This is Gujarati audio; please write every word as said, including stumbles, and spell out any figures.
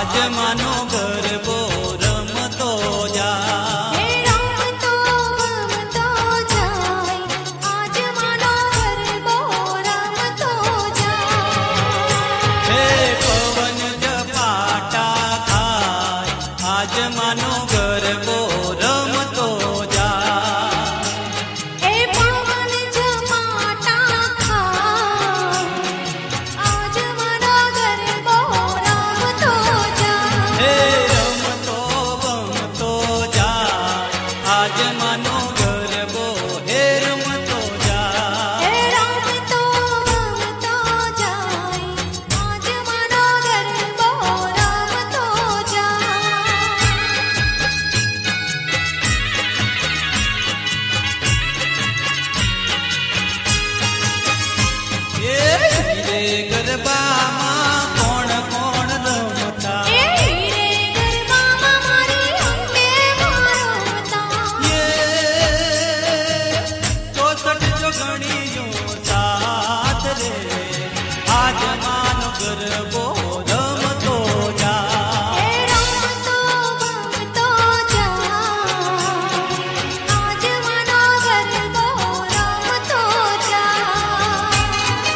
આજ માનો ગરબો રમતો જા હે રમતો રમતો જાય આજ માનો ગરબો રમતો જાય હે પવન ઝપાટા ખાય આજ માનો ગરબો રમતો જા હે પવન ઝપાટા ખાય આજ માનો ગરબો રમતો જાય હે રમતો રમતો જાય આજ માનો ગરબો હે રમતો જા હે રમતો રમતો જાય આજ માનો ગરબો રમતો જાય એ ધીરે